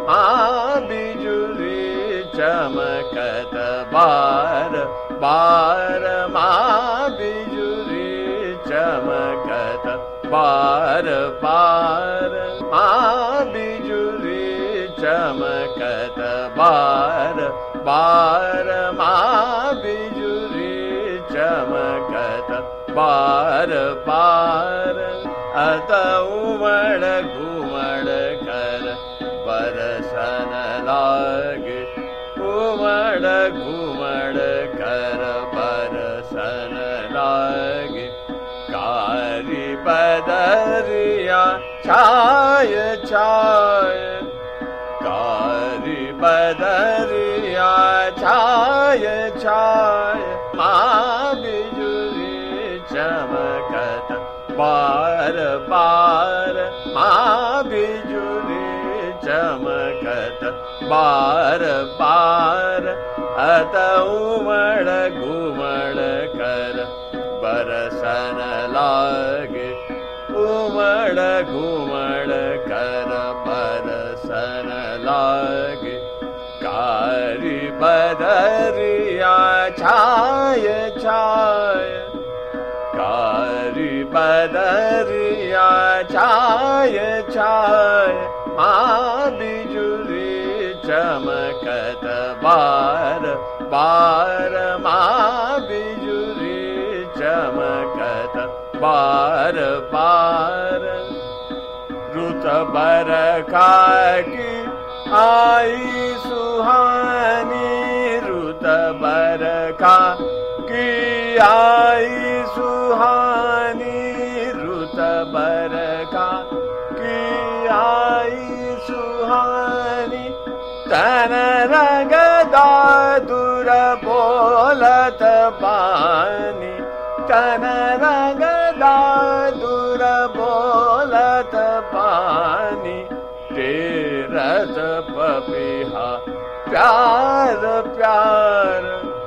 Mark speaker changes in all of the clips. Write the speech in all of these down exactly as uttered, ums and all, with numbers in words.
Speaker 1: माँ बिजुली चमकत बार बार, माँ बिजुली चमकत बार बार, माँ बिजुली चमकत बार बार, माँ बिजुली चमकत बार बार। अत उमड़ घुमड़ कर बरसन लागे, उमड़ घुमड़ कर बरसन लागे। कारी बदरिया छाय छाय, कारी बदरिया छाय छाय, माँ बिजुली चमकत बार बार, माँ बिजुली चमकत बार बार। अत उमड़ घुमड़ कर बरसन लागे, उमड़ घुमड़ कर बरसन लागे। कारी बदरिया छाय छाय, कारी बदरिया छाय छाय, माँ बिजुली चमकत बार बार, माँ बिजुली चमकत बार बार। रुत बरखा की आई सुहानी, रुत बरखा की आई सुहानी, रुत बरखा की आई सुहानी। तन रंग दादुर बोलत बानी, तन रंग दादुर बोलत बानी। तेरत पपिहा प्यार प्यार,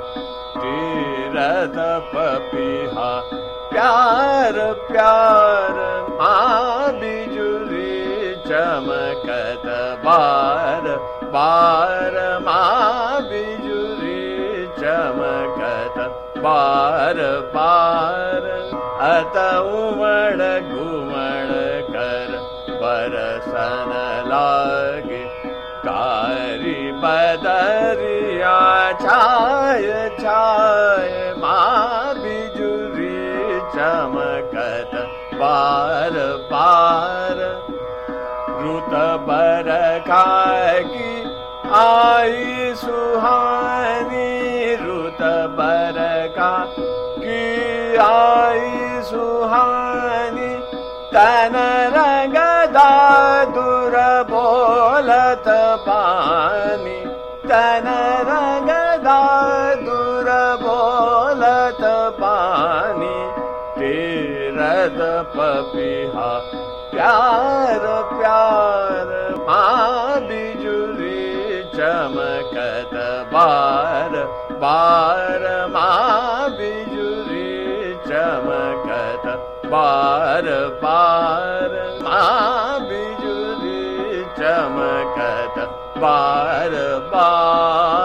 Speaker 1: तेरत पपिहा प्यार प्यार, माँ बिजुली चमकत बार बार, माँ बिजुली चमकत बार बार। अत उमड़ घुमड़ कर बरसन लागे, कारी बदरिया छाय छाय, माँ बिजुली चमकत बार बार। रुत बरखा की आई सुहानी, रुत बरखा की आई सुहानी। तन रंग दादुर बोलत बानी, तन रंग दादुर बोलत बानी। तेरत पपिहा प्यार प्यार, माँ बिजुली चमकत बार बार, माँ बिजुली चमकत बार बार, माँ बिजुली चमकत बार बार।